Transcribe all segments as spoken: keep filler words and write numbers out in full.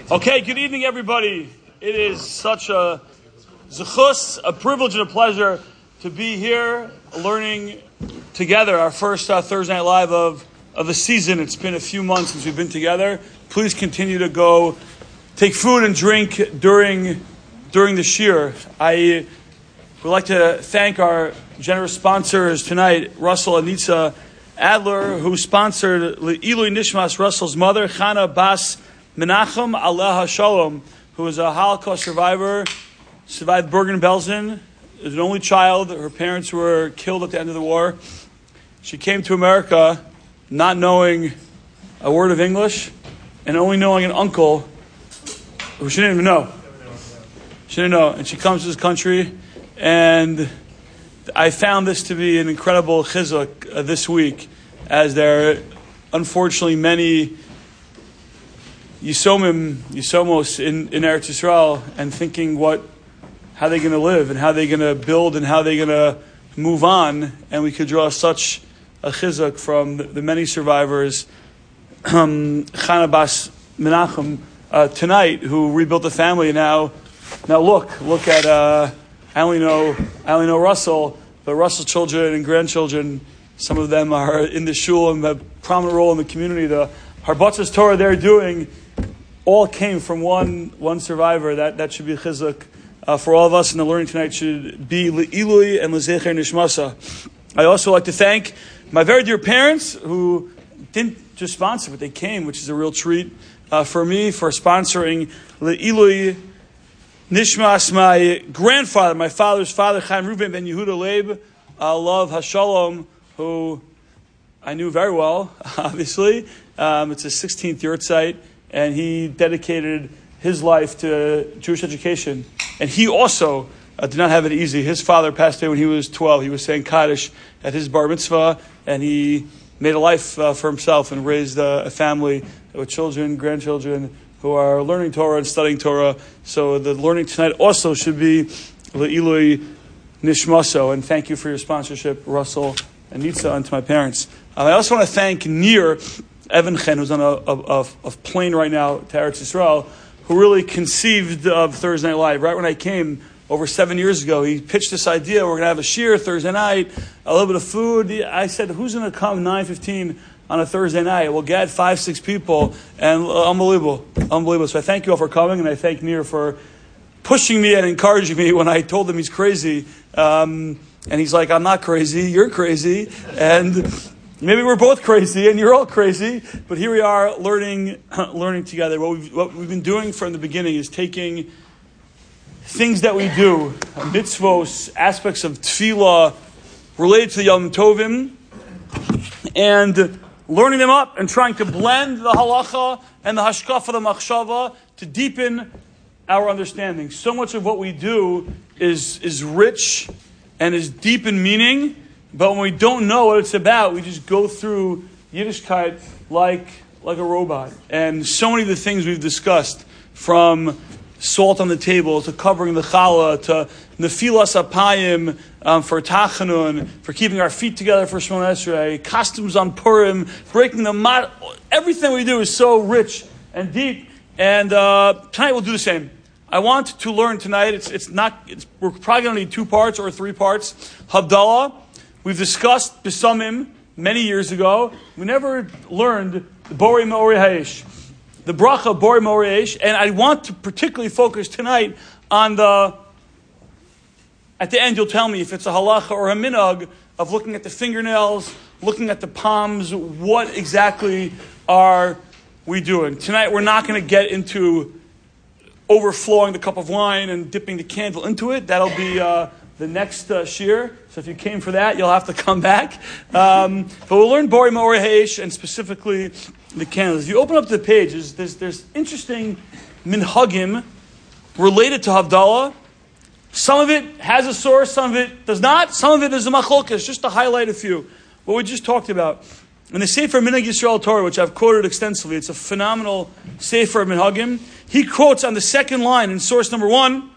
Okay, good evening, everybody. It is such a zechus, a privilege and a pleasure to be here learning together our first uh, Thursday Night Live of, of the season. It's been a few months since we've been together. Please continue to go take food and drink during during the shir. I would like to thank our generous sponsors tonight, Russell and Nitza Adler, who sponsored Ilui Nishmas, Russell's mother, Chana Bas Menachem Aleha Shalom, who was a Holocaust survivor, survived Bergen-Belsen, is an only child. Her parents were killed at the end of the war. She came to America not knowing a word of English and only knowing an uncle who she didn't even know. She didn't know. And she comes to this country, and I found this to be an incredible chizuk uh, this week, as there are unfortunately many Yisomim, Yisomos in, in Eretz Yisrael, and thinking what, how they're going to live and how they're going to build and how they're going to move on. And we could draw such a chizuk from the, the many survivors, um, Chana Bas Menachem, uh, tonight, who rebuilt the family. And now, now look, look at, uh, I only know, I only know Russell, but Russell's children and grandchildren, some of them are in the shul and have a prominent role in the community. The Harbatzas Torah they're doing all came from one one survivor. That that should be a chizuk uh, for all of us, and the learning tonight should be Le'ilui and Lezecher Nishmasa. I also like to thank my very dear parents who didn't just sponsor, but they came, which is a real treat uh, for me, for sponsoring Le'ilui Nishmas. My grandfather, my father's father, Chaim Reuven ben Yehuda Leib, uh, Love Hashalom, who I knew very well, obviously. Um, it's his sixteenth yahrzeit, and he dedicated his life to Jewish education. And he also uh, did not have it easy. His father passed away when he was twelve. He was saying Kaddish at his bar mitzvah, and he made a life uh, for himself and raised uh, a family with children, grandchildren, who are learning Torah and studying Torah. So the learning tonight also should be Le'ilui Nishmaso. And thank you for your sponsorship, Russell and Nitza, and to my parents. Uh, I also want to thank Nir Evanchen, who's on a, a, a, a plane right now to Eretz Yisrael, who really conceived of Thursday Night Live. Right when I came over seven years ago, he pitched this idea, we're going to have a shir Thursday night, a little bit of food. I said, who's going to come nine fifteen on a Thursday night? We'll get five, six people, and uh, unbelievable, unbelievable. So I thank you all for coming, and I thank Nir for pushing me and encouraging me when I told him he's crazy. Um, and he's like, I'm not crazy, you're crazy, and maybe we're both crazy, and you're all crazy, but here we are learning learning together. What we've, what we've been doing from the beginning is taking things that we do, mitzvos, aspects of tefillah related to the Yom Tovim, and learning them up and trying to blend the halacha and the hashkafa, the machshava, to deepen our understanding. So much of what we do is is rich and is deep in meaning, but when we don't know what it's about, we just go through Yiddishkeit like like a robot. And so many of the things we've discussed, from salt on the table to covering the challah to nefilas apayim um, for tachanun, for keeping our feet together for Shemona Esrei, costumes on Purim, breaking the mat. Everything we do is so rich and deep. And uh, tonight we'll do the same. I want to learn tonight. It's it's not. It's, we're probably going to need two parts or three parts. Havdalah. We've discussed Besamim many years ago. We never learned the Borei Me'orei Ha'esh, the bracha Borei Me'orei Ha'esh, and I want to particularly focus tonight on the. At the end, you'll tell me if it's a halacha or a minhag of looking at the fingernails, looking at the palms. What exactly are we doing tonight? We're not going to get into overflowing the cup of wine and dipping the candle into it. That'll be uh, the next uh, shir. So if you came for that, you'll have to come back. Um, but we'll learn Borei Me'orei Ha'esh and specifically the candles. If you open up the pages, there's, there's interesting minhagim related to Havdalah. Some of it has a source, some of it does not. Some of it is a machlokes, just to highlight a few. What we just talked about. In the Sefer Minhag Yisrael Torah, which I've quoted extensively, it's a phenomenal Sefer Minhagim. He quotes on the second line in source number one,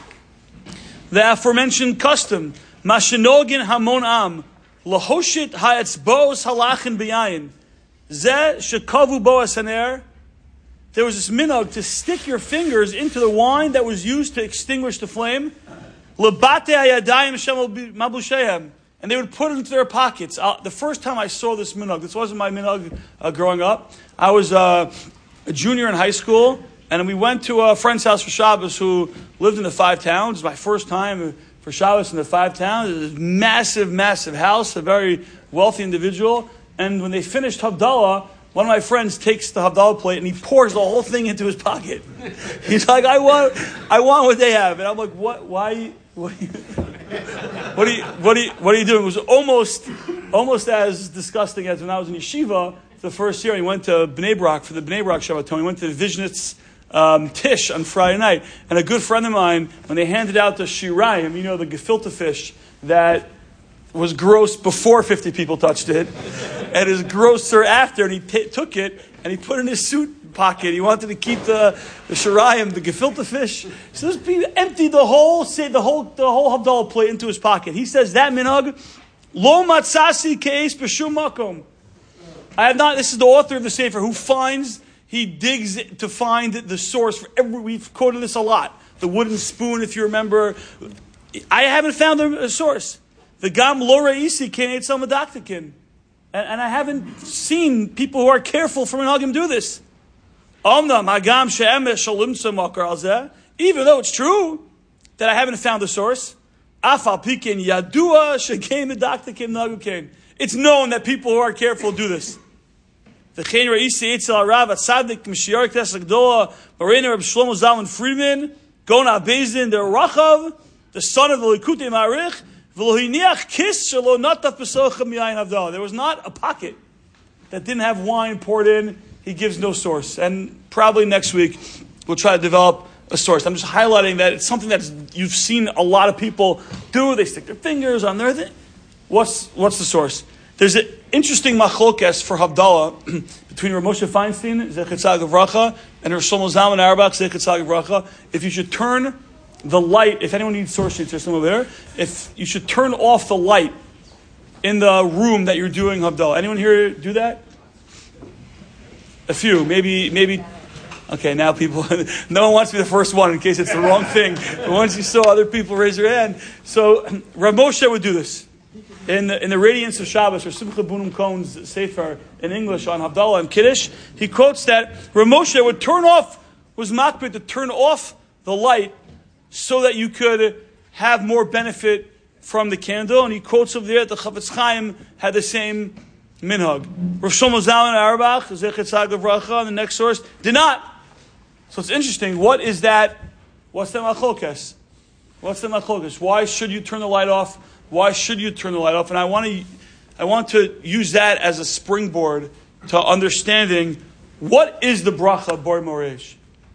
the aforementioned custom, Mashenogin Hamon Am, Lahoshit Ha'etzbos Halachin B'yayin, Ze Shekavu Bo Hasaner, there was this minhag to stick your fingers into the wine that was used to extinguish the flame. Lebate hayadayim shem mablushehem. And they would put it into their pockets. Uh, the first time I saw this minhag, this wasn't my minhag uh, growing up. I was uh, a junior in high school, and we went to a friend's house for Shabbos who lived in the Five Towns. It was my first time for Shabbos in the Five Towns. It was a massive, massive house, a very wealthy individual. And when they finished Havdalah, one of my friends takes the Havdalah plate and he pours the whole thing into his pocket. He's like, I want I want what they have. And I'm like, what? Why? What are you, what are you, what are you, what are you doing? It was almost, almost as disgusting as when I was in yeshiva the first year. He went to Bnei Brak for the Bnei Brak Shabbaton. He went to the Vishnitz um, Tish on Friday night. And a good friend of mine, when they handed out the shirayim, you know, the gefilte fish that was gross before fifty people touched it, and is grosser after, and he t- took it and he put it in his suit pocket. He wanted to keep the the shirayim, the gefilte fish. So this he emptied the whole say the whole the whole Havdalah plate into his pocket. He says that minhag lo matzasi keis b'shum makom. I have not. This is the author of the Sefer who finds he digs to find the source for every. We've quoted this a lot. The wooden spoon, if you remember. I haven't found a, a source. The gam lo reisi kenetz al medaktikin. And I haven't seen people who are careful from minhagim do this. Even though it's true that I haven't found the source, it's known that people who are careful do this. The son of the Likutei Ma'arich, there was not a pocket that didn't have wine poured in. He gives no source. And probably next week we'll try to develop a source. I'm just highlighting that it's something that you've seen a lot of people do. They stick their fingers on their thing. What's, what's the source? There's an interesting machlokes for Havdalah between Rav Moshe Feinstein, Zechet Tzaddik Livracha, and Rav Shlomo Zalman Auerbach, Zechet Tzaddik Livracha. If you should turn the light, if anyone needs source sheets, there's some over there. If you should turn off the light in the room that you're doing Havdalah. Anyone here do that? A few, maybe, maybe. Okay, now people, no one wants to be the first one in case it's the wrong thing. But once you saw other people raise their hand. So Rav Moshe would do this. In the, in the Radiance of Shabbos, or Simcha Bunim Cohen's Sefer in English on Havdalah and Kiddush, he quotes that Rav Moshe would turn off, was makbid to turn off the light so that you could have more benefit from the candle. And he quotes over there that the Chavetz Chaim had the same minhag. Rav Shlomo Zalman Auerbach, Zechet Tzaddik Livracha, and the next source, did not. So it's interesting. What is that? What's the machlokes? What's the machlokes? Why should you turn the light off? Why should you turn the light off? And I want to, I want to use that as a springboard to understanding what is the bracha of Bor Moresh.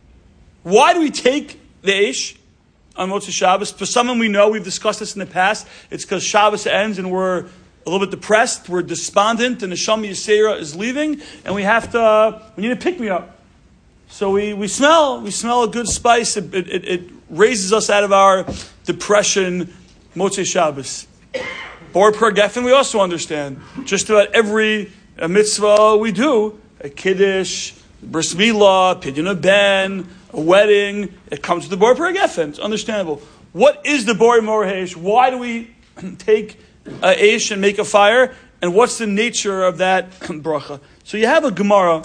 Why do we take the Eish on Motzei Shabbos? For someone we know, we've discussed this in the past, it's because Shabbos ends and we're a little bit depressed, we're despondent, and the Neshama Yisera is leaving, and we have to, uh, we need to pick me up. So we, we smell, we smell a good spice, it, it, it raises us out of our depression, Motzei Shabbos. Bor Per Geffen, we also understand. Just about every uh, mitzvah we do, a Kiddush, Bris Milah, Pidyon Ben, a wedding, it comes to the Bor Per Geffen. It's understandable. What is the Bor Moresh? Why do we take a Eish and make a fire? And what's the nature of that bracha? So you have a Gemara.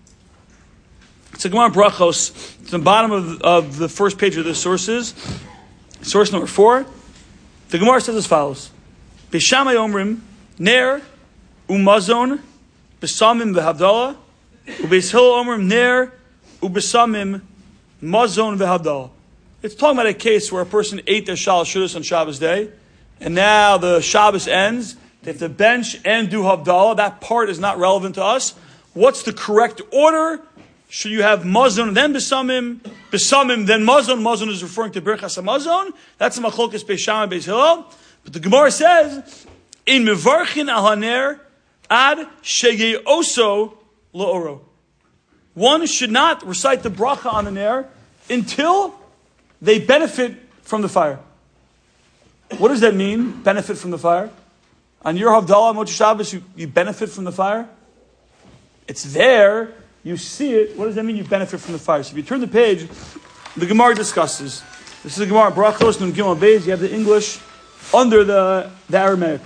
It's a Gemara Brachos. It's the bottom of, of the first page of the sources. Source number four. The Gemara says as follows. Beishamai Omrim, Ner, Umazon, Besamim V'Havdalah, Ubeis Hillel Omrim, Ner, Ubesamim, Mazon V'Havdalah. It's talking about a case where a person ate their Shalosh Shudas on Shabbos day, and now the Shabbos ends. They have to bench and do Havdalah. That part is not relevant to us. What's the correct order? Should you have Mazon, then Besamim, Besamim, then Mazon? Mazon is referring to Birchas HaMazon. That's a Machlokes Beis Shammai Beis Hillel. But the Gemara says, in Mevarchin al Haner ad shegei oso lo'oro. One should not recite the bracha on the ner until they benefit from the fire. What does that mean, benefit from the fire? On your Havdalah, Motzei Shabbos, you, you benefit from the fire? It's there you see it, what does that mean you benefit from the fire? So if you turn the page, the Gemara discusses. This is the Gemara, Brachos, Nun Gimel Beis. You have the English under the, the Aramaic.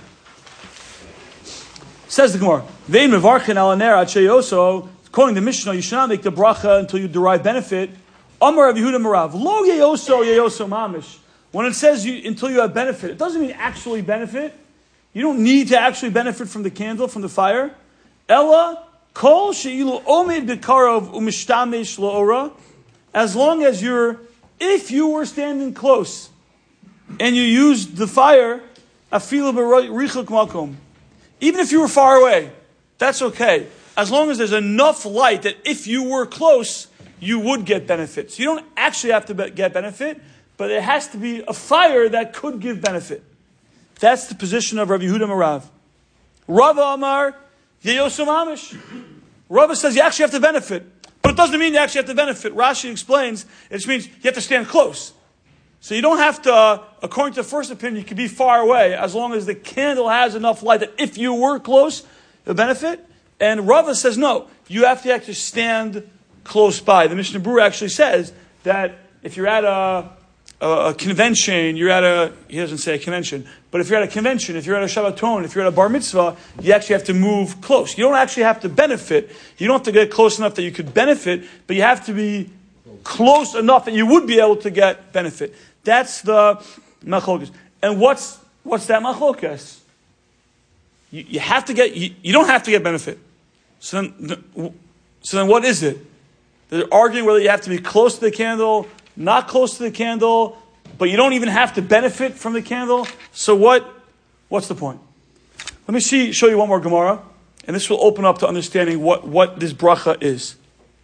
Says the Gemara, Vein mevarchen al aner ad sheyoso, quoting the Mishnah, you should not make the bracha until you derive benefit. Amar Rav Yehuda Marav, lo yeyoso yeyoso mamish. When it says you, until you have benefit, it doesn't mean actually benefit. You don't need to actually benefit from the candle, from the fire. Ella kol sheilu omed b'karov u'mishtamesh lo'ora. As long as you're, if you were standing close and you used the fire, afilu b'richuk makom. Even if you were far away, that's okay. As long as there's enough light that if you were close, you would get benefits. You don't actually have to be- get benefit, but it has to be a fire that could give benefit. That's the position of Rabbi Yehuda Marav. Rava Amar, Yeyosu Mamish. Rava says you actually have to benefit. But it doesn't mean you actually have to benefit. Rashi explains, it just means you have to stand close. So you don't have to, uh, according to the first opinion, you can be far away as long as the candle has enough light that if you were close, it'll benefit. And Rava says, no, you have to actually stand close by. The Mishnah Berurah actually says that if you're at a, a, a convention, you're at a, he doesn't say a convention, but if you're at a convention, if you're at a Shabbaton, if you're at a bar mitzvah, you actually have to move close. You don't actually have to benefit. You don't have to get close enough that you could benefit, but you have to be close enough that you would be able to get benefit. That's the machlokas. And what's what's that machlokas? You, you have to get. You, you don't have to get benefit. So then, so then, what is it? They're arguing whether you have to be close to the candle, not close to the candle, but you don't even have to benefit from the candle. So what? What's the point? Let me see. Show you one more Gemara, and this will open up to understanding what, what this bracha is.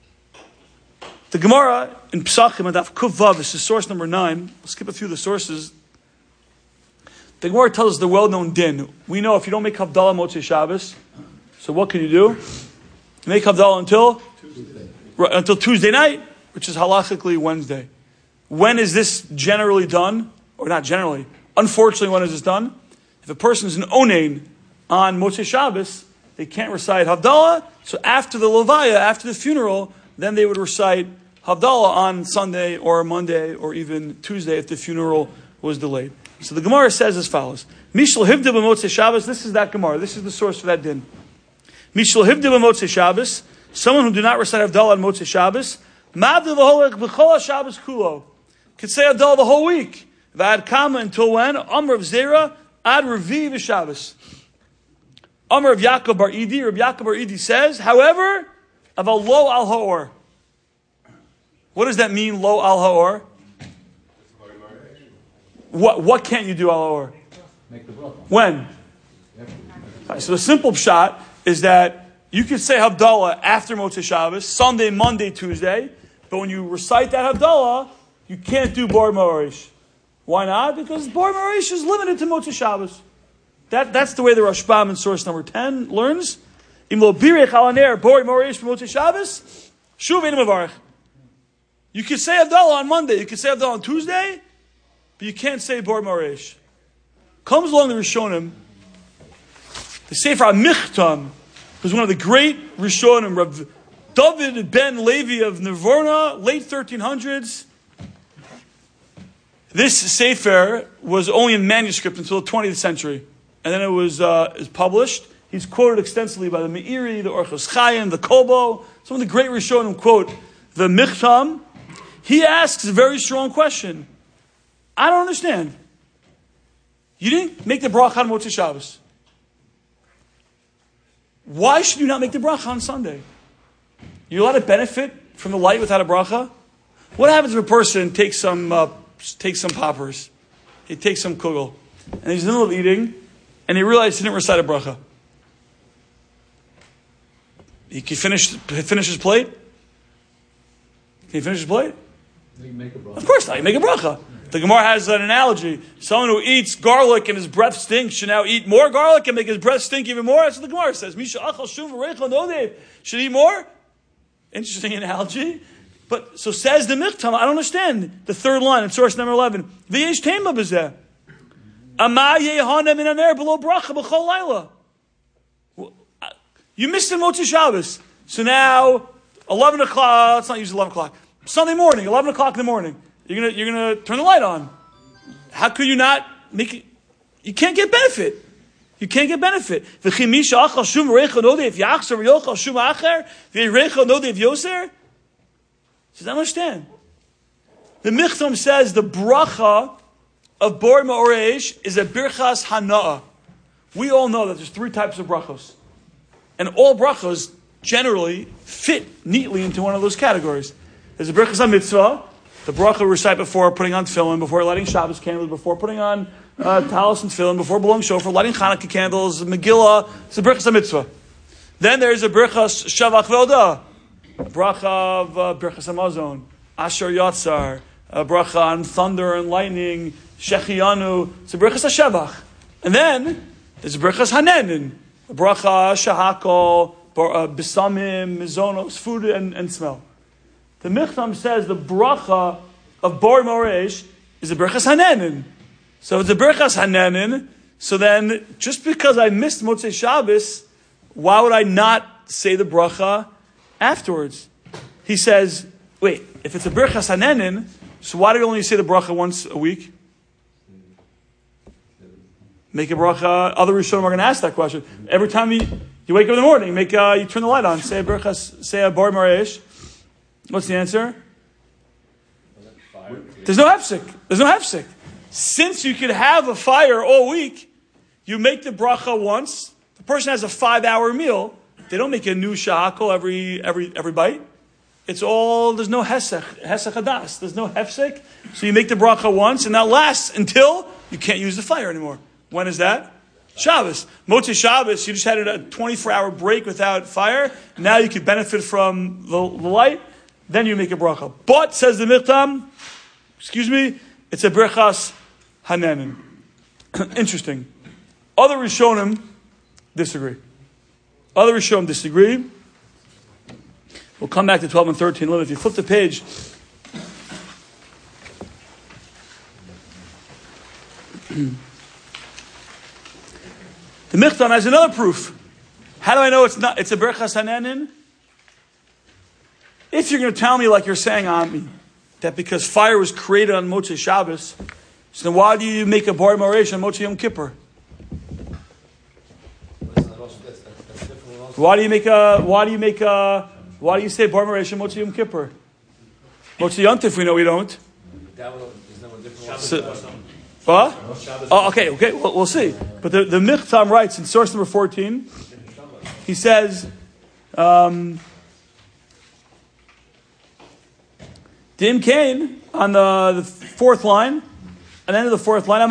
The Gemara in Pesachim and Daf Kuf Vav, this is source number nine. I'll skip a few of the sources. The Gemara tells us the well-known din. We know if you don't make Havdalah Motzei Shabbos, so what can you do? You make Havdalah until Tuesday. Right, until Tuesday night, which is halachically Wednesday. When is this generally done? Or not generally. Unfortunately, when is this done? If a person is an onein on Motzei Shabbos, they can't recite Havdalah. So after the Levaya, after the funeral, then they would recite Havdalah on Sunday or Monday or even Tuesday if the funeral was delayed. So the Gemara says as follows. Mishal Hivda b'Motzei Shabbos, this is that Gemara. This is the source for that din. Mishal Hivda b'Motzei Shabbos, someone who do not recite Havdalah on Motzei Shabbos, Ma'avdi v'holek b'chol Shabbos kulo, could say Havdalah the whole week. V'ad kama until when? Amr of Zera, ad Revi v'Shabbos. Amr of Yaakov bar Idi, Rabbi Yaakov bar Idi says, however, aval lo al ha'or. What does that mean, lo al ha'or? What what can't you do al ha'or? Make the bracha. When? Right, so the simple shot is that you can say Havdalah after Motzei Shabbos, Sunday, Monday, Tuesday, but when you recite that Havdalah, you can't do Bar Ma'arish. Why not? Because Bar Ma'arish is limited to Motzei Shabbos. That, that's the way the Rashbam in source number ten learns. Im lo birech al aner Bar Ma'arish for Motzei Shabbos, shuv ein mevarech. You can say Havdalah on Monday, you can say Havdalah on Tuesday, but you can't say Bar Ma'arish. Comes along the Rishonim, the Sefer HaMichtam, who's one of the great Rishonim, Rav David ben Levi of Nivorna, late thirteen hundreds. This Sefer was only in manuscript until the twentieth century. And then it was, uh, is published. He's quoted extensively by the Meiri, the Orchos Chaim, the Kobo. Some of the great Rishonim quote the Michtam. He asks a very strong question. I don't understand. You didn't make the bracha on Motzei Shabbos. Why should you not make the bracha on Sunday? You're allowed to benefit from the light without a bracha? What happens if a person takes some uh, takes some poppers, he takes some kugel, and he's in the middle of eating, and he realizes he didn't recite a bracha? He can finish finish his plate? Can he finish his plate? You make a bracha. Of course not. You make a bracha. The Gemara has an analogy. Someone who eats garlic and his breath stinks should now eat more garlic and make his breath stink even more. That's what the Gemara says. Misha achal shum v'reichel nodev. Should eat more? Interesting analogy. But, so says the Michtam, I don't understand. The third line in source number eleven. V'yesh tema b'zeh. Ama yehana min aner below bracha b'chol laila. You missed the Motzei Shabbos. So now, eleven o'clock, let's not use eleven o'clock. Sunday morning, eleven o'clock in the morning. You're going to you're gonna turn the light on. How could you not make it? You can't get benefit. You can't get benefit. Does that understand? The Michtam says the bracha of Bor Ma'oresh is a birchas hana'ah. We all know that there's three types of brachos. And all brachos generally fit neatly into one of those categories. There's a birchas ha-mitzvah, the bracha we recite before putting on tefillin, before lighting Shabbos candles, before putting on uh, talis and tefillin, before blowing shofar, lighting Chanukah candles, Megillah. It's a birchas ha-mitzvah. Then there's a birchas shavach ve'odah, a bracha of uh, birchas hamazon, asher yatzar, a bracha on thunder and lightning, shechianu. It's a birchas ha-shavach. And then there's a birchas hanenin, a bracha shahakol, bisamim, mizonos, food and, and smell. The Michtam says the bracha of Bor Ma'oresh is a birchas hanenin. So if it's a birchas hanenin, so then just because I missed Motzei Shabbos, why would I not say the bracha afterwards? He says, wait, if it's a birchas hanenin, so why do you only say the bracha once a week? Make a bracha. Other Rishonim are going to ask that question. Every time you, you wake up in the morning, make uh, you turn the light on, say a birchas, say a Bor Ma'oresh. What's the answer? There's no hefsek. There's no hefsek. Since you could have a fire all week, you make the bracha once. The person has a five-hour meal. They don't make a new shahakol every every every bite. It's all, there's no hesech, hesech hadas. There's no hefsek. So you make the bracha once, and that lasts until you can't use the fire anymore. When is that? Shabbos. Motzei Shabbos, you just had a twenty-four hour break without fire. Now you could benefit from the, the light. Then you make a bracha. But, says the Michtam, excuse me, it's a birchas hanenin. Interesting. Other Rishonim disagree. Other Rishonim disagree. We'll come back to twelve and thirteen. If you flip the page, the Michtam has another proof. How do I know it's not? It's a birchas hanenin? If you're going to tell me, like you're saying on me, that because fire was created on Motzei Shabbos, so then why do you make a Bor Ma'oresh on Motzei Yom Kippur? Why do you make a? Why do you make a? Why do you say Bor Ma'oresh on Motzei Yom Kippur? Motzei Yom Tif, we know we don't. So, what? Oh, okay, okay, we'll, we'll see. But the, the Michtam writes in source number fourteen, he says, um, Dim Kain, on the, the fourth line, at the end of the fourth line,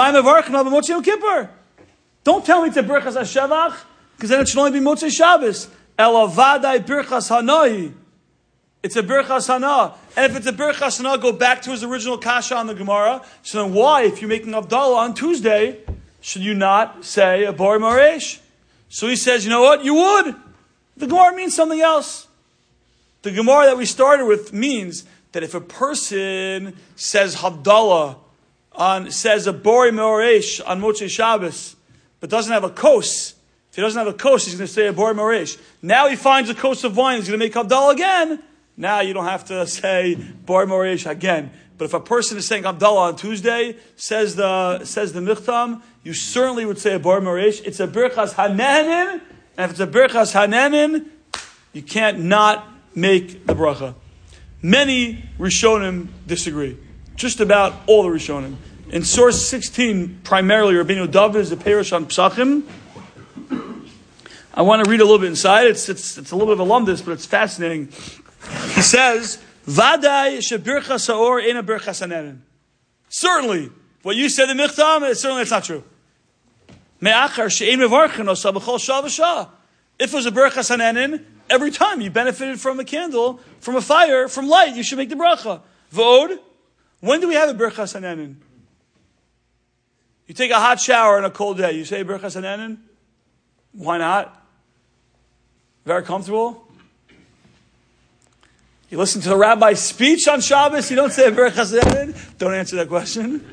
don't tell me it's a birchas ha-shevach, because then it should only be Motzei Shabbos. Ela vadai birchas hanoi. It's a birchas hana. And if it's a birchas hana, go back to his original kasha on the Gemara. So then why, if you're making Havdalah on Tuesday, should you not say a Bor Ma'oresh? So he says, you know what? You would. The Gemara means something else. The Gemara that we started with means that if a person says Havdalah, on says a Bor Ma'oresh on Motzei Shabbos, but doesn't have a kos, if he doesn't have a kos, he's going to say a Bor Ma'oresh. Now he finds a kos of wine, he's going to make Havdalah again. Now you don't have to say Bor Ma'oresh again. But if a person is saying Havdalah on Tuesday, says the says the Michtam, you certainly would say a Bor Ma'oresh. It's a birchas hanenin, and if it's a birchas hanenin, you can't not make the bracha. Many Rishonim disagree. Just about all the Rishonim. In source sixteen, primarily, Rabbeinu David is a Perush on Psachim. I want to read a little bit inside. It's it's it's a little bit of a lumdus, but it's fascinating. He says, "Vadai shebirchas haor ena birchas hanenin." Certainly, what you said in Michtam, certainly it's not true. Me'achar she'ein mevarchen osa b'chol shah v'shah. If it was a birchas hanenin, every time you benefited from a candle, from a fire, from light, you should make the bracha. V'od, when do we have a birchas hanenin? You take a hot shower on a cold day, you say birchas hanenin? Why not? Very comfortable? You listen to the rabbi's speech on Shabbos, you don't say a birchas hanenin? Don't answer that question.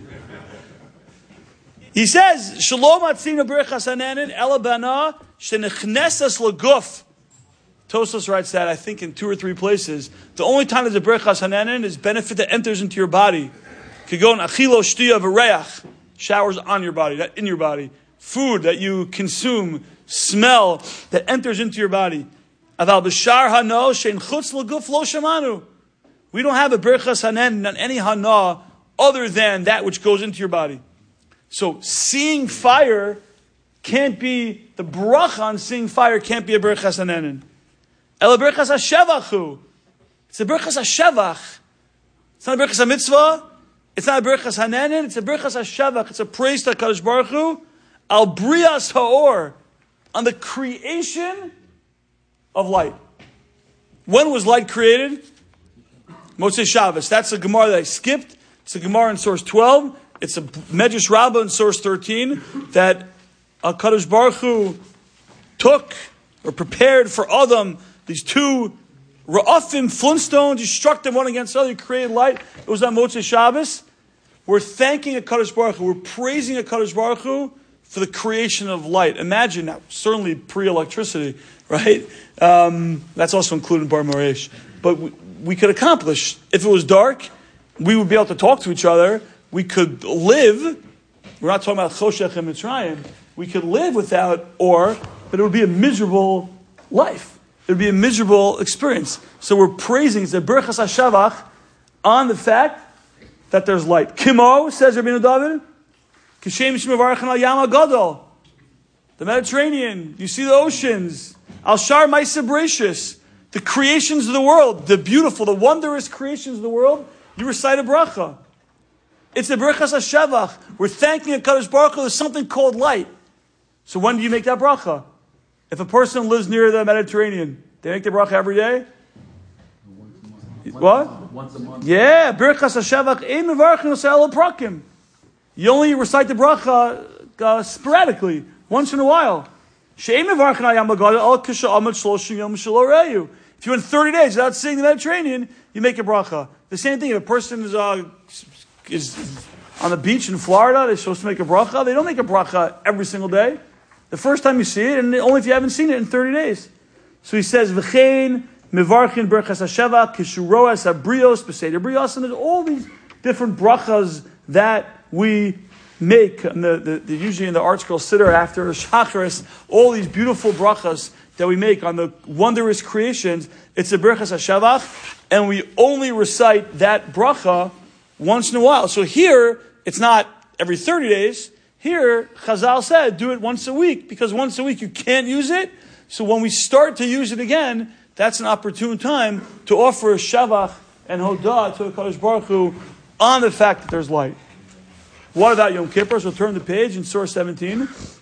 He says, Shalom atzina birchas hanenin ela bana shenechnesas leguf. Tosfos writes that, I think, in two or three places. The only time there's a Berachas Hananin is benefit that enters into your body. Kagon achilo shtiya v'reach, showers on your body, not in your body. Food that you consume, smell that enters into your body. Aval b'shar hano shein chutz l'guf lo shamanu. We don't have a Berachas Hananin on any hana other than that which goes into your body. So seeing fire can't be, the bracha on seeing fire can't be a Berachas Hananin. Ela Berachas HaShevachu. It's a Berachas HaShevach. It's not a Berachas HaMitzvah. It's not a Berachas Hananin. It's a Berachas HaShevach. It's a praise to HaKadosh Baruch Hu. Al Brias Ha'or. On the creation of light. When was light created? Motzei Shabbos. That's a Gemara that I skipped. It's a Gemara in source twelve. It's a Medrash Rabbah in source thirteen. That HaKadosh Baruch Hu took or prepared for Adam these two Ra'afim Flintstones. He struck them one against the other. He created light. It was on Motzei Shabbos. We're thanking HaKadosh Baruch Hu. We're praising HaKadosh Baruch Hu for the creation of light. Imagine that. Certainly pre-electricity, right? Um, that's also included in Bar Moresh. But we, we could accomplish. If it was dark, we would be able to talk to each other. We could live. We're not talking about Choshech and Mitzrayim. We could live without or, but it would be a miserable life. It would be a miserable experience. So we're praising, it's a Berachas HaShavach on the fact that there's light. Kimo, says Rabbeinu David, Kishem Shmevarchen al Yam HaGadol. The Mediterranean, you see the oceans. Al Shar Ma'aseh Bereishis, the creations of the world, the beautiful, the wondrous creations of the world, you recite a bracha. It's the Berachas HaShavach. We're thanking HaKadosh Baruch Hu. There's something called light. So when do you make that bracha? If a person lives near the Mediterranean, they make the bracha every day? Once a month. What? Once a month. Yeah, Berachas HaShavach ein mevarchin oseh prakim. You only recite the bracha uh, sporadically, once in a while. She'ein mevarchin al Yam HaGadol al k'sha'amad shloshim yom shelo re'yu. If you went thirty days without seeing the Mediterranean, you make a bracha. The same thing, if a person is, uh, is on the beach in Florida, they're supposed to make a bracha. They don't make a bracha every single day. The first time you see it, and only if you haven't seen it in thirty days. So he says, V'chein mevarchin berachas hasheva kishuroas habrios b'seder brios, and there's all these different brachas that we make. And the, the, the, usually in the Art Scroll Siddur after Shacharis, all these beautiful brachas that we make on the wondrous creations. It's a berachas hashevach, and we only recite that bracha once in a while. So here, it's not every thirty days. Here, Chazal said, do it once a week, because once a week you can't use it. So when we start to use it again, that's an opportune time to offer a Shavach and Hodah to HaKadosh Baruch Hu on the fact that there's light. What about Yom Kippur? So turn the page in Surah seventeen.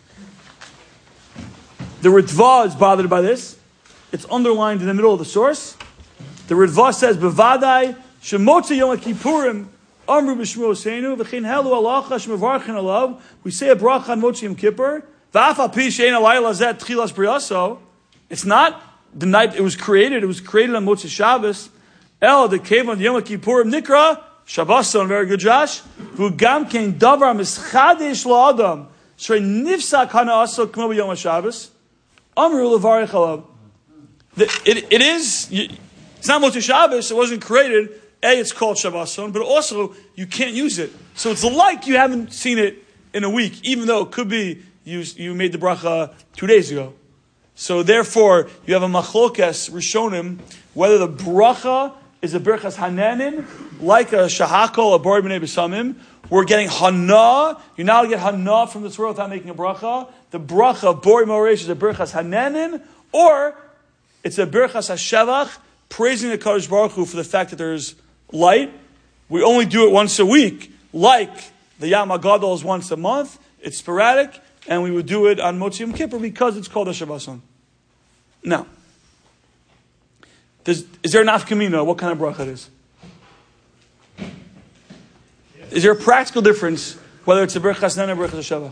The Ritva is bothered by this. It's underlined in the middle of the source. The Ritva says, Bevadai, Shemotza Yom Kippurim, Amru b'shmu oseinu, v'chein helu alacha shmevarchin alav. We say a bracha on Motzei Yom Kippur. V'af al pi she'ein alayla zet tchilas briyaso. It's not the night it was created. It was created on Motzei Shabbos. El the cave on Yom Kippurim nikra Shabboson. Very good, Josh. V'gam kein davar mischadesh la'adam shrei nifsak hana aso k'mo b'Yom HaShabbos. Amru levarich alav. It it is. It's not Motzei Shabbos. It wasn't created. A, it's called Shabboson, but also you can't use it. So it's like you haven't seen it in a week, even though it could be you, you made the bracha two days ago. So therefore, you have a machlokes rishonim, whether the bracha is a berachas hananin, like a shahakol, a bori b'nei b'samim. We're getting hana. You're now going to get hana from this world without making a bracha. The bracha, bori moresh, is a berachas hananin, or it's a berachas hashevach, praising the Kadosh Baruch Hu for the fact that there's light. We only do it once a week, like the Yam HaGadol is once a month. It's sporadic, and we would do it on Motzei Yom Kippur because it's called a Shabboson. Now, is there an afkamina? What kind of bracha it is? Is there a practical difference whether it's a berachas nan or berachas hasheva?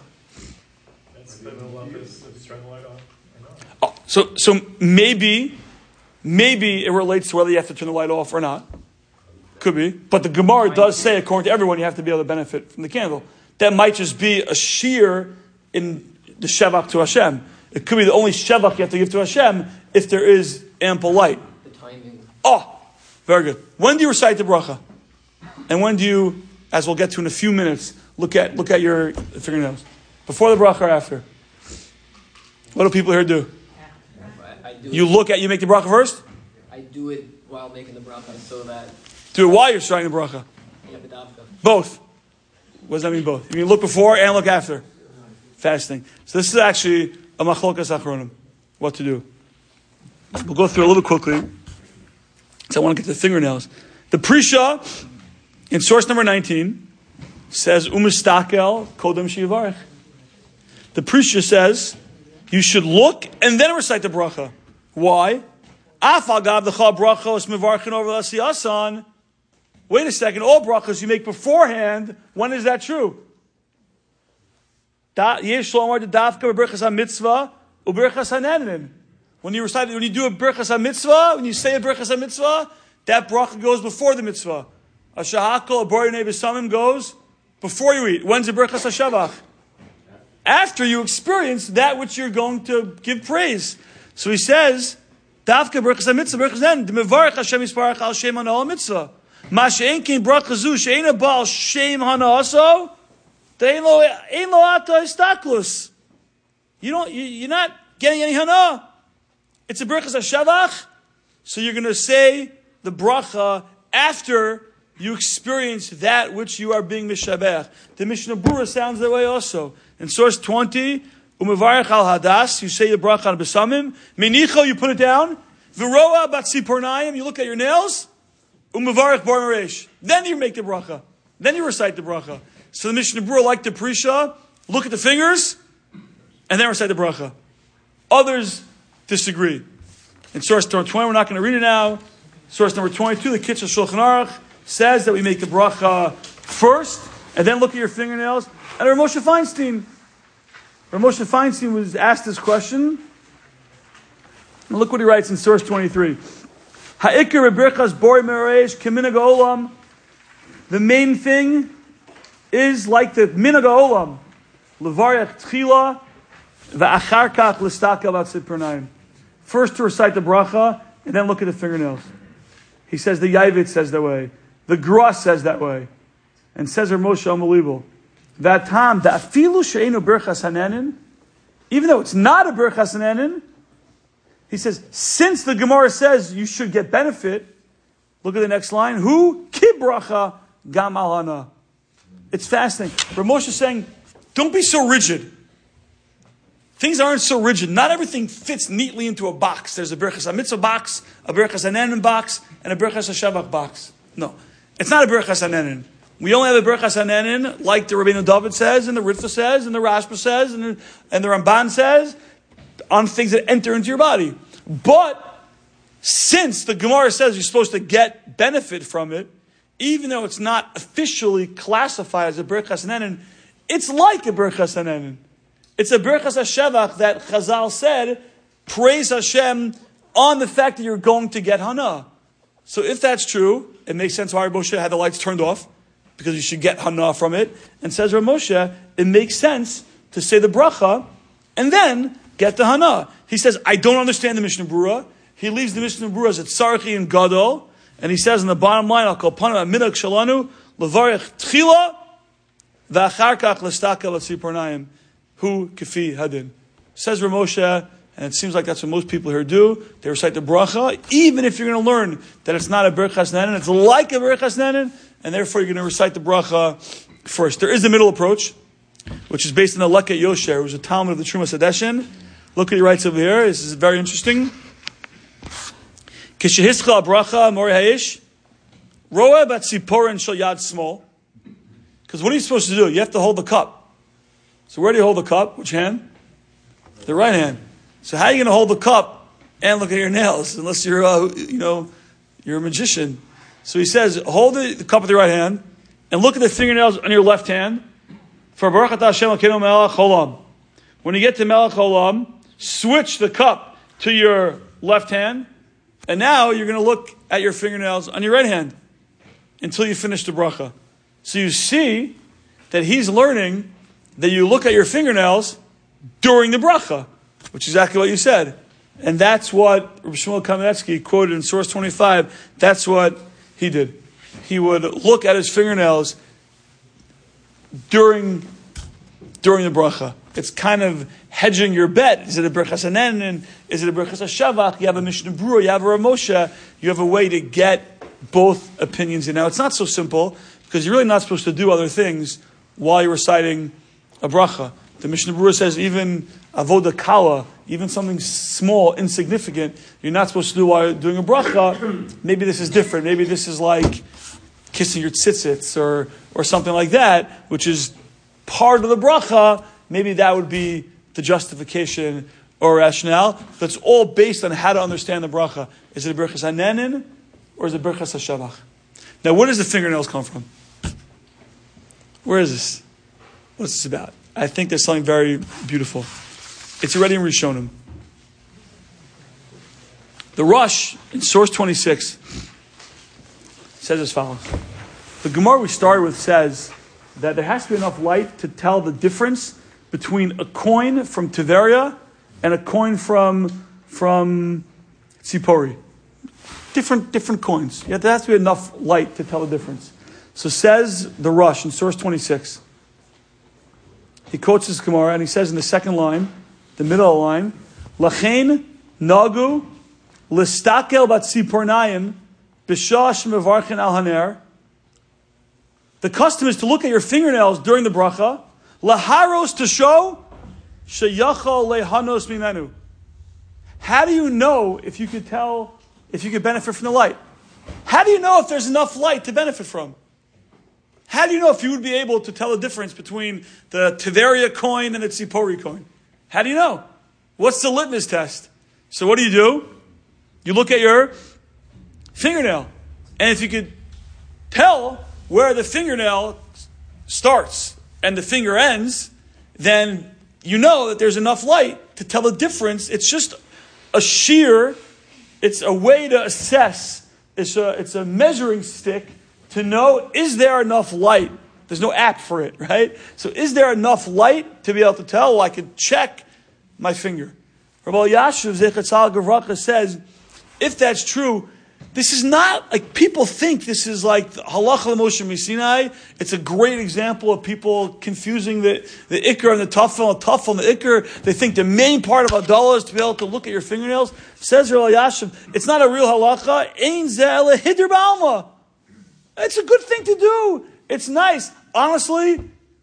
Oh, so so maybe maybe it relates to whether you have to turn the light off or not. Could be. But the Gemara does say, according to everyone, you have to be able to benefit from the candle. That might just be a shear in the Shevach to Hashem. It could be the only Shevach you have to give to Hashem if there is ample light. The timing. Oh, very good. When do you recite the bracha? And when do you, as we'll get to in a few minutes, look at look at your fingernails? Before the bracha or after? What do people here do? I, I do You it, look at, you make the bracha first? I do it while making the bracha so that Do it while you're starting the bracha. yeah, b'davka. Both. What does that mean both? You mean look before and look after? Fasting. So this is actually a machlokas achronim. What to do. We'll go through a little bit quickly. So I want to get to the fingernails. The Prisha, in source number nineteen, says, Umistakel kodem shivarech. The Prisha says, you should look and then recite the bracha. Why? Afagav decha brachos mevarchin over l'asiyasan. Wait a second, all brachas you make beforehand, when is that true? Yesh lomar de davka b'berchas ha-mitzvah u'berchas ha-nenin. When you recite, when you do a berchas ha-mitzvah, when you say a berchas ha-mitzvah, that bracha goes before the mitzvah. A shahakol, a bori nebesamim goes before you eat. When's the berchas ha-shavach? After you experience that which you're going to give praise. So he says, davka berchas ha-mitzvah, berchas ha-nenin, d'mevarech Hashem yisparach al shem hana ha-mitzvah. Ma she'en kin bracha zu, she'en a baal shem hana aso, de'en lo ein lo ata istaklus. You don't, you, you're not getting any hana. It's a berachas hashavach, so you're going to say the bracha after you experience that which you are being mishabech. The Mishnah Berurah sounds that way also. In source twenty, umevarech al hadas, you say the bracha on besamim. Menicho, you put it down. Viroa bat sipornayim, you look at your nails. Umevarech bar meresh. Then you make the bracha. Then you recite the bracha. So the Mishnah Berurah, like the Prisha, look at the fingers and then recite the bracha. Others disagree. In source number twenty, we're not going to read it now. Source number twenty-two, the Kitzur Shulchan Aruch, says that we make the bracha first, and then look at your fingernails. And Rav Moshe Feinstein, Rav Moshe Feinstein was asked this question, and look what he writes in source twenty-three. Ha'ikar b'berchas bori mereish k'minhag ha'olam. The main thing is like the minhag ha'olam, levarech tchila v'achar kach l'stakel v'atzit pernayim. First to recite the bracha, and then look at the fingernails. He says the Yavit says that way. The Gross says that way. And says Rav Moshe, unbelievable. That time, the afilu she'enu berchas hanenin, even though it's not a berchas hanenin, he says, since the Gemara says you should get benefit, look at the next line, Hu ki bracha gam al hana. It's fascinating. Rav Moshe is saying, don't be so rigid. Things aren't so rigid. Not everything fits neatly into a box. There's a berchas ha-mitzvah box, a berchas hanenin box, and a berchas ha-shavach box. No, it's not a berchas hanenin. We only have a berchas hanenin, like the Rabbeinu David says, and the Ritva says, and the Rashba says, and the, and the Ramban says, on things that enter into your body. But since the Gemara says you're supposed to get benefit from it, even though it's not officially classified as a berchas hanenin, it's like a berchas hanenin. It's a berchas hashavach that Chazal said, praise Hashem on the fact that you're going to get hana. So if that's true, it makes sense why Rav Moshe had the lights turned off, because you should get hana from it. And says Rav Moshe, it makes sense to say the bracha and then get the hana. He says, I don't understand the Mishnah Berurah. He leaves the Mishnah Berurah as Tzarchi and Gadol, and he says in the bottom line, I'll call upon him, minhag shalanu, levarech tchila, v'achar kach l'stakel v'tzipornayim. Hu kafi hadin. Says Rav Moshe, and it seems like that's what most people here do. They recite the bracha, even if you're going to learn that it's not a berchas hanenin, it's like a berchas hanenin, and therefore you're going to recite the bracha first. There is the middle approach, which is based on the Leket Yosher, who's a Talmud of the Trumas Hadeshin. Look what he writes over here. This is very interesting. Kishehischa bracha mori ha'ish roa bat siporin shel yad small. Because what are you supposed to do? You have to hold the cup. So where do you hold the cup? Which hand? The right hand. So how are you going to hold the cup and look at your nails? Unless you're, uh, you know, you're a magician. So he says, hold the, the cup with your right hand and look at the fingernails on your left hand. For Baruch Atah Hashem Elokeinu Melech Olam. When you get to Melech Olam, switch the cup to your left hand, and now you're going to look at your fingernails on your right hand until you finish the bracha. So you see that he's learning that you look at your fingernails during the bracha, which is exactly what you said. And that's what Rabbi Shmuel Kamenetsky quoted in source twenty-five. That's what he did. He would look at his fingernails during, during the bracha. It's kind of hedging your bet. Is it a Birchas Hanenin? Is it a Birchas Hashavach? You have a Mishnah Berurah, you have a Rav Moshe. You have a way to get both opinions in. Now, it's not so simple, because you're really not supposed to do other things while you're reciting a bracha. The Mishnah Berurah says even avoda kala, even something small, insignificant, you're not supposed to do while you're doing a bracha. Maybe this is different. Maybe this is like kissing your tzitzits or, or something like that, which is part of the bracha. Maybe that would be the justification or rationale. But it's all based on how to understand the bracha. Is it a Birchas Hanenin or is it Birchas Hashavach? Now, where does the fingernails come from? Where is this? What's this about? I think there's something very beautiful. It's already in Rishonim. The Rush, in source twenty-six, says as follows. The Gemara we started with says that there has to be enough light to tell the difference between a coin from Tiveria and a coin from, from Tzipori. Different, different coins. Yet there has to be enough light to tell the difference. So says the Rush in source twenty-six. He quotes this Gemara and he says in the second line, the middle line, Lachein nagu listakel bat tzipornayim b'shash mevarchin al haner. The custom is to look at your fingernails during the bracha, laharos to show sheyachal lehanos mimenu. How do you know if you could tell, if you could benefit from the light? How do you know if there's enough light to benefit from? How do you know if you would be able to tell the difference between the Tiveria coin and the Tzipori coin? How do you know? What's the litmus test? So what do you do? You look at your fingernail. And if you could tell where the fingernail starts and the finger ends, then you know that there's enough light to tell the difference. It's just a shear. It's a way to assess. It's a, it's a measuring stick to know, is there enough light? There's no app for it, right? So is there enough light to be able to tell? Well, I could check my finger. Rabbi Yashuv Zechatzal Gavracha says, if that's true, this is not, like people think this is like Halacha L'Moshe Misinai. It's a great example of people confusing the, the Iker and the Tafel, the Tafel and the Iker. They think the main part of Adalah is to be able to look at your fingernails. Says Rabbi Yashuv, it's not a real Halacha. Ein zeh ele hider ba'alma. It's a good thing to do. It's nice. Honestly,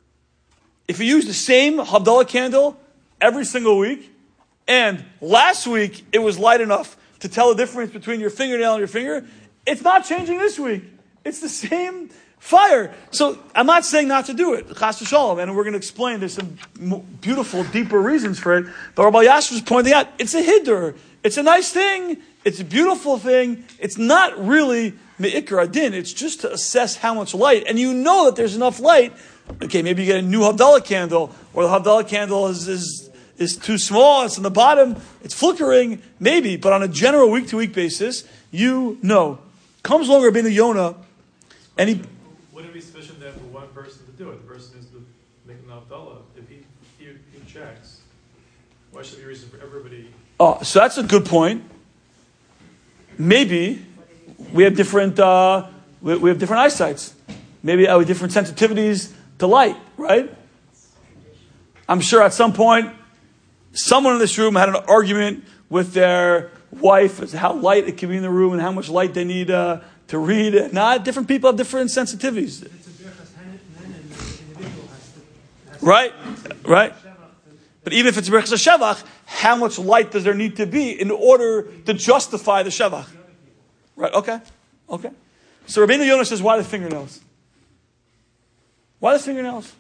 if you use the same Havdalah candle every single week, and last week it was light enough to tell the difference between your fingernail and your finger, it's not changing this week. It's the same fire. So I'm not saying not to do it. Chas v'shalom, and we're going to explain there's some beautiful, deeper reasons for it. But Rabbi Yasser was pointing out, it's a hiddur. It's a nice thing. It's a beautiful thing. It's not really me'ikar adin. It's just to assess how much light. And you know that there's enough light. Okay, maybe you get a new Havdalah candle, or the Havdalah candle is, is, is too small, it's on the bottom, it's flickering, maybe. But on a general week-to-week basis, you know. Comes along Rabbeinu Yonah, and he... Would it be sufficient then for one person to do it? The person is to make an Havdalah. If he, he, he checks, why should there be a reason for everybody... Oh, so that's a good point. Maybe we have different uh, we, we have different eyesights. Maybe uh, with different sensitivities to light, right? I'm sure at some point someone in this room had an argument with their wife as to how light it can be in the room and how much light they need uh, to read. Not different people have different sensitivities. Right, right. But even if it's a Birchas Hashavach, how much light does there need to be in order to justify the Shavach? Right, okay, okay. So Rabbeinu Yonah says, why the fingernails? Why the fingernails?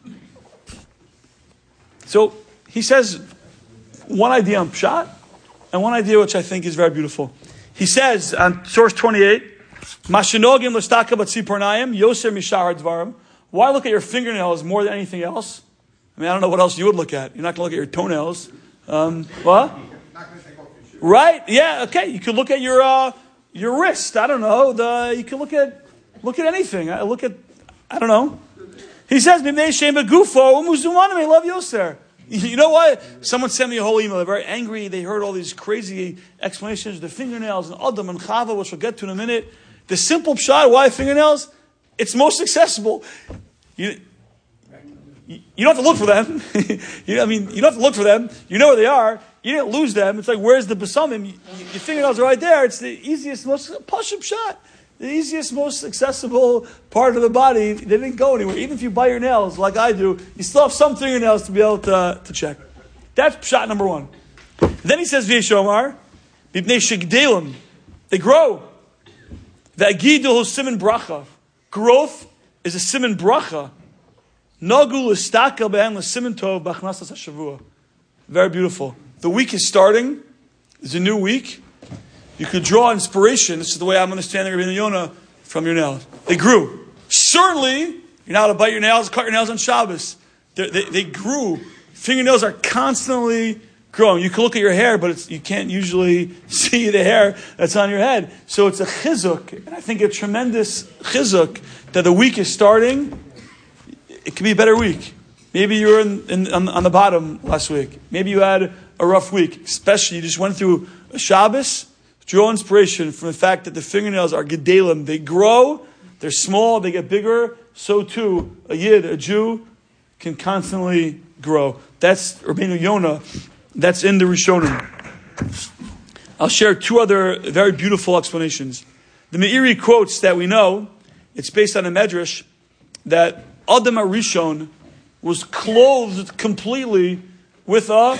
So he says one idea on Pshat, and one idea which I think is very beautiful. He says on source twenty-eight, Mashinogim l'staka b'tzipornayim, yoser mishar dvarim. Why look at your fingernails more than anything else? I mean, I don't know what else you would look at. You're not going to look at your toenails. Um, what? Right? Yeah. Okay. You could look at your uh, your wrist. I don't know. The you could look at look at anything. I look at. I don't know. He says, "Mimnei shem begufo umuzumanim." I love Yoser. You know what? Someone sent me a whole email. They're very angry. They heard all these crazy explanations, the fingernails and Adam and Chava, which we'll get to in a minute. The simple pshat, why fingernails? It's most accessible. You, you don't have to look for them. you know, I mean, you don't have to look for them. You know where they are. You didn't lose them. It's like, where's the besamim? You, your fingernails are right there. It's the easiest, most pashut pshat. The easiest, most accessible part of the body. They didn't go anywhere. Even if you bite your nails, like I do, you still have some fingernails to be able to, to check. That's pshat number one. Then he says, V'yeshomar, b'bnei shegdelim. They grow. V'agidul siman bracha. Growth is a siman bracha. Nagu l'staka b'hem l'siman tov b'achnasas hashavua. Very beautiful. The week is starting. It's a new week. You could draw inspiration. This is the way I'm understanding Rabbeinu Yonah from your nails. They grew. Certainly, you're not allowed to bite your nails, cut your nails on Shabbos. They, they, they grew. Fingernails are constantly growing. You can look at your hair, but it's, you can't usually see the hair that's on your head. So it's a chizuk, and I think a tremendous chizuk that the week is starting. It could be a better week. Maybe you were in, in, on, on the bottom last week. Maybe you had a rough week. Especially you just went through a Shabbos. Draw inspiration from the fact that the fingernails are gedalim. They grow, they're small, they get bigger. So too, a yid, a Jew, can constantly grow. That's Rabbeinu Yonah. That's in the Rishonim. I'll share two other very beautiful explanations. The Meiri quotes that we know, it's based on a medrash, that Adam HaRishon was clothed completely with a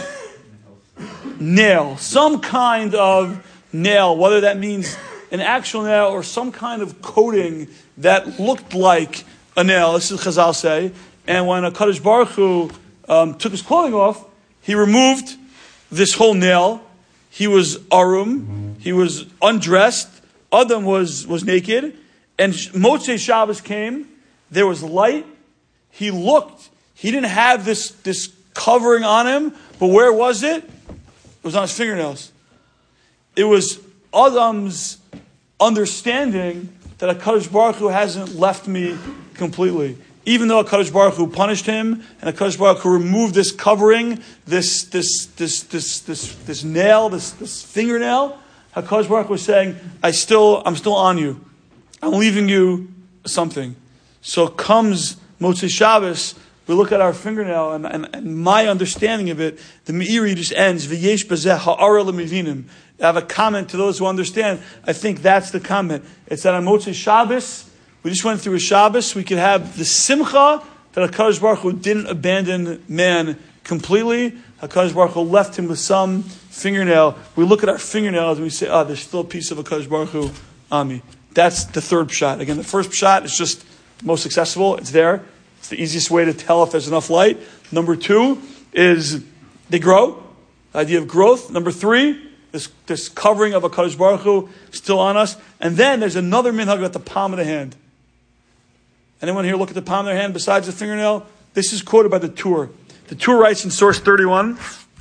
nail. Some kind of nail, whether that means an actual nail or some kind of coating that looked like a nail. This is Chazal say. And when a Kadosh Baruch Hu um, took his clothing off, he removed this whole nail. He was arum. He was undressed. Adam was, was naked. And Motzei Shabbos came. There was light. He looked. He didn't have this, this covering on him. But where was it? It was on his fingernails. It was Adam's understanding that HaKadosh Baruch Hu hasn't left me completely. Even though HaKadosh Baruch Hu punished him, and HaKadosh Baruch Hu removed this covering, this this this this this this nail, this this fingernail, HaKadosh Baruch Hu was saying, I still I'm still on you. I'm leaving you something. So comes Motzei Shabbos, we look at our fingernail, and, and, and my understanding of it, the Meiri just ends, V'yesh bazeh ha'ara l'mevinim. I have a comment to those who understand. I think that's the comment. It's that on Motzei Shabbos, we just went through a Shabbos, we could have the simcha that HaKadosh Baruch Hu didn't abandon man completely. HaKadosh Baruch Hu left him with some fingernail. We look at our fingernails and we say, oh, there's still a piece of HaKadosh Baruch Hu on me. That's the third pshat. Again, the first pshat is just most accessible. It's there. It's the easiest way to tell if there's enough light. Number two is they grow. The idea of growth. Number three, this, this covering of HaKadosh Baruch Hu still on us. And then there's another minhag at the palm of the hand. Anyone here look at the palm of their hand besides the fingernail? This is quoted by the Tur. The Tur writes in source thirty-one,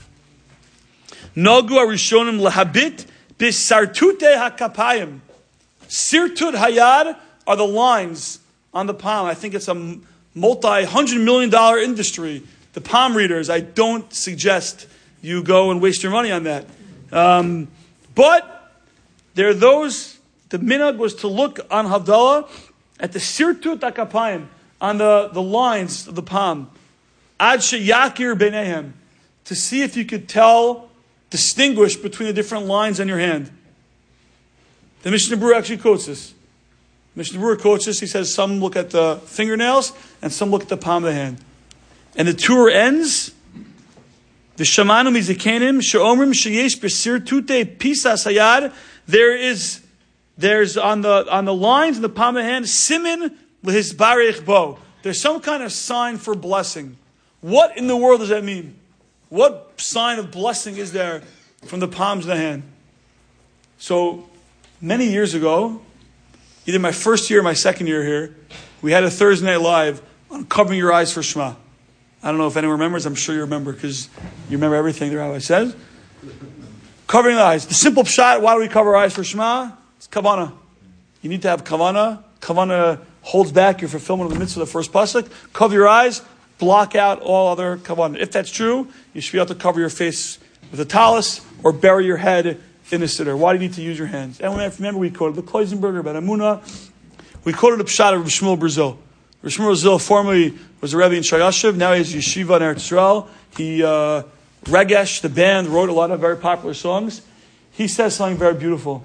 Nagu arishonim lahabit bisartute hakapayim. Sirtut hayad are the lines on the palm. I think it's a multi-hundred million dollar industry. The palm readers, I don't suggest you go and waste your money on that. Um, but there are those, the minhag was to look on Havdalah at the sirtut hakapayim, on the, the lines of the palm. Ad sheyakir beinehem, to see if you could tell, distinguish between the different lines on your hand. The Mishnah Berurah actually quotes this. Mishnah Berurah quotes this. He says some look at the fingernails and some look at the palm of the hand. And the Tur ends, the Shamanu mizikanim she'omrim sheyesh b'sirtute pisas hayad. There is, there's on the on the lines in the palm of the hand, simin lehisbarech bo. There's some kind of sign for blessing. What in the world does that mean? What sign of blessing is there from the palms of the hand? So many years ago, either my first year or my second year here, we had a Thursday Night Live on covering your eyes for Shema. I don't know if anyone remembers. I'm sure you remember because you remember everything the rabbi says. Covering the eyes. The simple pshat, why do we cover our eyes for Shema? It's kavanah. You need to have kavanah. Kavanah holds back your fulfillment of the mitzvah of the first pasuk. Cover your eyes. block out all other kavanah. If that's true, you should be able to cover your face with a talus or bury your head in a siddur. Why do you need to use your hands? And remember, we quoted the Kloisenberger about Amunah. We quoted the Pshat of Rav Shmuel Brazil. Rav Shmuel Brazil formerly was a Rebbe in Shayashiv. Now he has yeshiva in Eretz Yisrael. He, uh, Regesh, the band, wrote a lot of very popular songs. He says something very beautiful.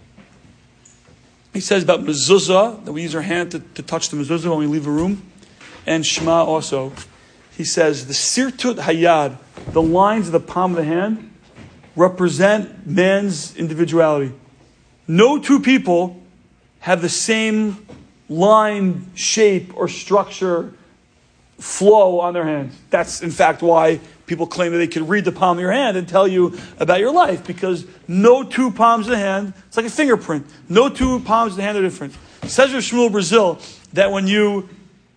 He says about mezuzah, that we use our hand to, to touch the mezuzah when we leave a room. And Shema also. He says, the sirtut hayad, the lines of the palm of the hand, represent man's individuality. No two people have the same line, shape, or structure, flow on their hands. That's, in fact, why people claim that they can read the palm of your hand and tell you about your life, because no two palms of the hand, it's like a fingerprint. No two palms of the hand are different. It says Rav Shmuel Brazil that when you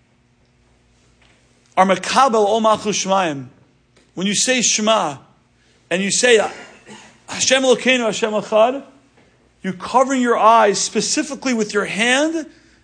are makabel ol malchus shemaim, when you say Shema, and you say Hashem Elokeinu, Hashem Echad, you're covering your eyes specifically with your hand,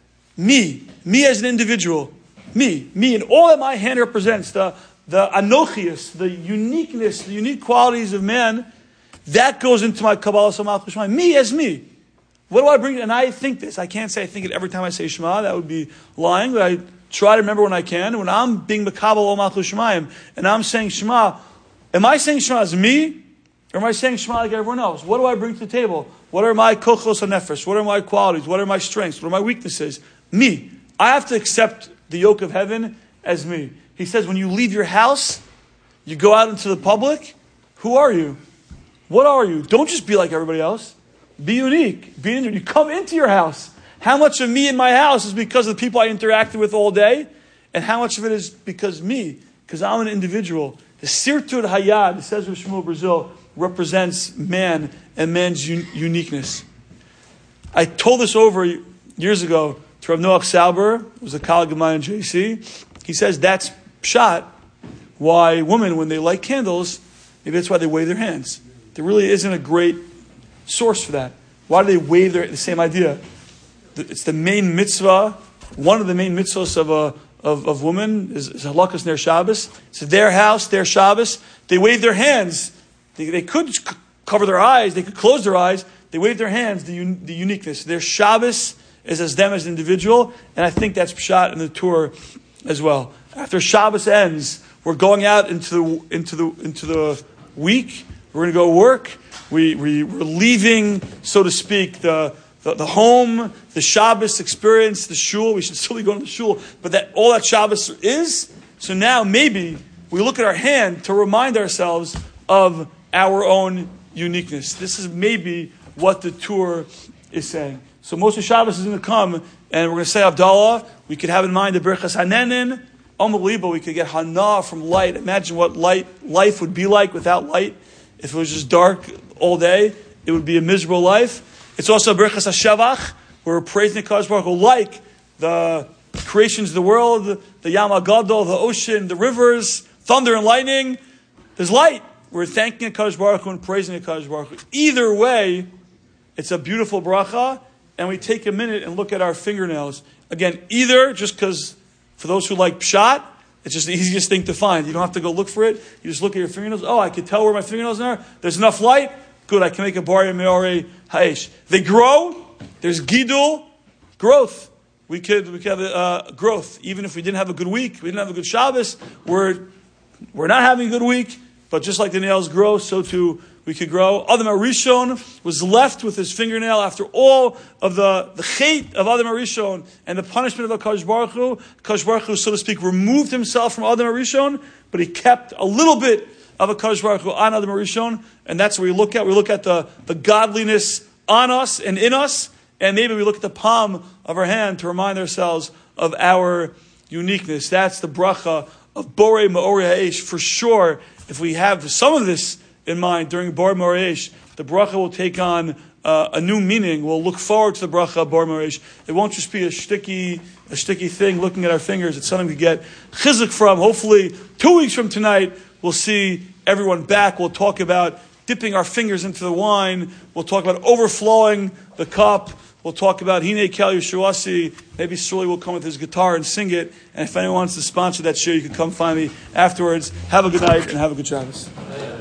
me, me as an individual, me, me, and all that my hand represents, the the anochius, the uniqueness, the unique qualities of man, that goes into my Kabbalah Malchus Shema. Me as me. What do I bring? And I think this. I can't say I think it every time I say Shema. That would be lying. But I try to remember when I can. When I'm being Mekabel Malchus Shemayim and I'm saying Shema, am I saying Shema as me? Or am I saying Shema like everyone else? What do I bring to the table? What are my kochos hanefesh? What are my qualities? What are my strengths? What are my weaknesses? Me. I have to accept the yoke of heaven as me. He says, when you leave your house, you go out into the public, who are you? What are you? Don't just be like everybody else. Be unique. Be in, you come into your house. How much of me in my house is because of the people I interacted with all day? And how much of it is because me? Because I'm an individual. The Sirtut Hayad, it says Rav Shmuel Brazil, represents man and man's un- uniqueness. I told this over years ago to Rav Noach Sauber, who was a colleague of mine in J C. He says that's pshat, why women, when they light candles, maybe that's why they wave their hands. There really isn't a great source for that. Why do they wave their, the same idea? It's the main mitzvah, one of the main mitzvahs of a of, of women is, is halakas ner Shabbos. It's their house, their Shabbos. They wave their hands. They, they could c- cover their eyes. They could close their eyes. They wave their hands, the, un, the uniqueness. Their Shabbos is as them as an individual, and I think that's pshat in the Torah as well. After Shabbos ends, we're going out into the into the into the week. We're going to go work. We we we're leaving, so to speak, the, the the home, the Shabbos experience, the shul. We should still be going to the shul, but that all that Shabbos is. So now maybe we look at our hand to remind ourselves of our own uniqueness. This is maybe what the Torah is saying. So Moshe Shabbos is going to come, and we're going to say Havdalah. We could have in mind the Birchas Hanenin. Unbelievable. We could get Hana from light. Imagine what light life would be like without light. If it was just dark all day, it would be a miserable life. It's also Birchas HaShavach, where we're praising the Kadosh Baruch Hu like the creations of the world, the Yam HaGadol, the ocean, the rivers, thunder and lightning. There's light. We're thanking the Kadosh Baruch Hu and praising the Kadosh Baruch Hu. Either way, it's a beautiful bracha, and we take a minute and look at our fingernails. Again, either just because for those who like pshat, it's just the easiest thing to find. You don't have to go look for it. You just look at your fingernails. Oh, I can tell where my fingernails are. There's enough light. Good, I can make a bar meore ha'ish. They grow. There's gidul, growth. We could we could have a, uh, growth. Even if we didn't have a good week, we didn't have a good Shabbos, we're, we're not having a good week, but just like the nails grow, so too we could grow. Adam HaRishon was left with his fingernail after all of the, the chait of Adam HaRishon and the punishment of HaKadosh Baruch Hu. HaKadosh Baruch Hu, so to speak, removed himself from Adam HaRishon, but he kept a little bit of HaKadosh Baruch Hu on Adam HaRishon, and that's what we look at. We look at the, the godliness on us and in us, and maybe we look at the palm of our hand to remind ourselves of our uniqueness. That's the bracha of Borei Me'ori Ha'esh. For sure, if we have some of this in mind during Borei Me'ori Ha'esh, the bracha will take on uh, a new meaning. We'll look forward to the bracha of Borei Me'ori Ha'esh. It won't just be a shticky, a shticky thing looking at our fingers. It's something we get chizuk from. Hopefully, two weeks from tonight, we'll see everyone back. We'll talk about dipping our fingers into the wine. We'll talk about overflowing the cup. We'll talk about Hine Kel Yeshuasi. Maybe Shuli will come with his guitar and sing it. And if anyone wants to sponsor that shir, you can come find me afterwards. Have a good night and have a good Shabbos.